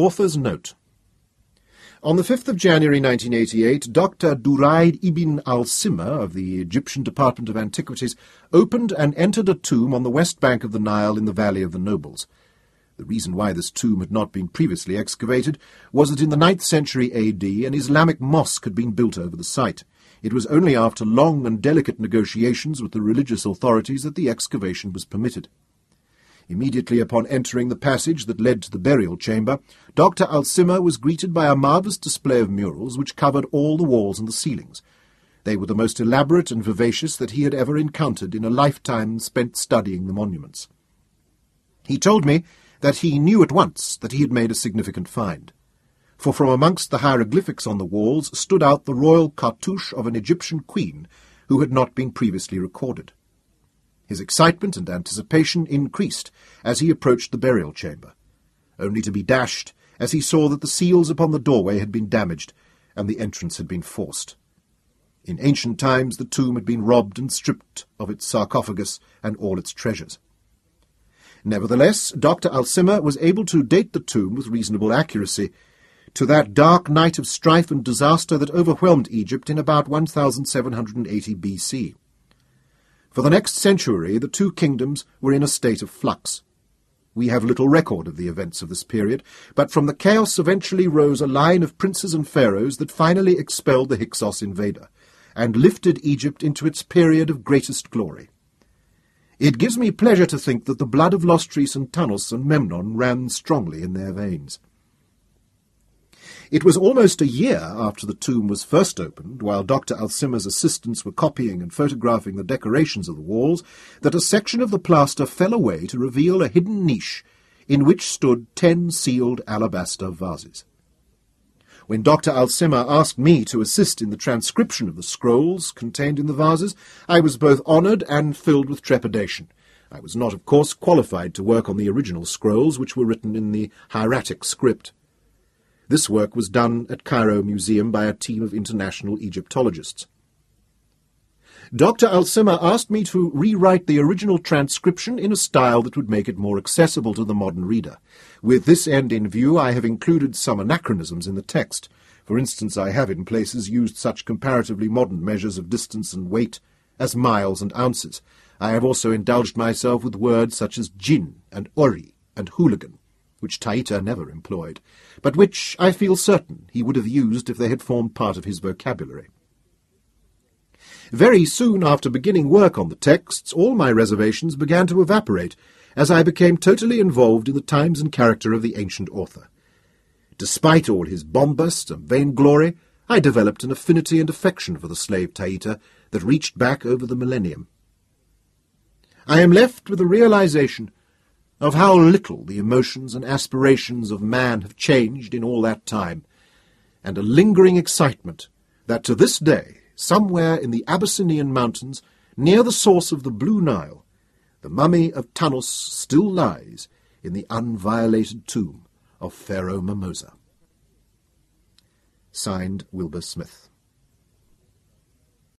Author's note. On the 5th of January 1988, Dr. Duraid ibn al-Simma of the Egyptian Department of Antiquities opened and entered a tomb on the west bank of the Nile in the Valley of the Nobles. The reason why this tomb had not been previously excavated was that in the 9th century AD an Islamic mosque had been built over the site. It was only after long and delicate negotiations with the religious authorities that the excavation was permitted. Immediately upon entering the passage that led to the burial chamber, Dr. al-Simma was greeted by a marvellous display of murals which covered all the walls and the ceilings. They were the most elaborate and vivacious that he had ever encountered in a lifetime spent studying the monuments. He told me that he knew at once that he had made a significant find, for from amongst the hieroglyphics on the walls stood out the royal cartouche of an Egyptian queen who had not been previously recorded. His excitement and anticipation increased as he approached the burial chamber, only to be dashed as he saw that the seals upon the doorway had been damaged and the entrance had been forced. In ancient times the tomb had been robbed and stripped of its sarcophagus and all its treasures. Nevertheless, Dr. al-Simma was able to date the tomb with reasonable accuracy to that dark night of strife and disaster that overwhelmed Egypt in about 1780 BC. For the next century, the two kingdoms were in a state of flux. We have little record of the events of this period, but from the chaos eventually rose a line of princes and pharaohs that finally expelled the Hyksos invader, and lifted Egypt into its period of greatest glory. It gives me pleasure to think that the blood of Lostris and Tanos and Memnon ran strongly in their veins. It was almost a year after the tomb was first opened, while Dr. al-Simma's assistants were copying and photographing the decorations of the walls, that a section of the plaster fell away to reveal a hidden niche in which stood 10 sealed alabaster vases. When Dr. al-Simma asked me to assist in the transcription of the scrolls contained in the vases, I was both honoured and filled with trepidation. I was not, of course, qualified to work on the original scrolls, which were written in the hieratic script. This work was done at Cairo Museum by a team of international Egyptologists. Dr. al-Simma asked me to rewrite the original transcription in a style that would make it more accessible to the modern reader. With this end in view, I have included some anachronisms in the text. For instance, I have in places used such comparatively modern measures of distance and weight as miles and ounces. I have also indulged myself with words such as jinn and ori and hooligan, which Taita never employed, but which, I feel certain, he would have used if they had formed part of his vocabulary. Very soon after beginning work on the texts, all my reservations began to evaporate, as I became totally involved in the times and character of the ancient author. Despite all his bombast and vainglory, I developed an affinity and affection for the slave Taita that reached back over the millennium. I am left with a realization of how little the emotions and aspirations of man have changed in all that time, and a lingering excitement that to this day, somewhere in the Abyssinian mountains, near the source of the Blue Nile, the mummy of Tanos still lies in the unviolated tomb of Pharaoh Mimosa. Signed, Wilbur Smith.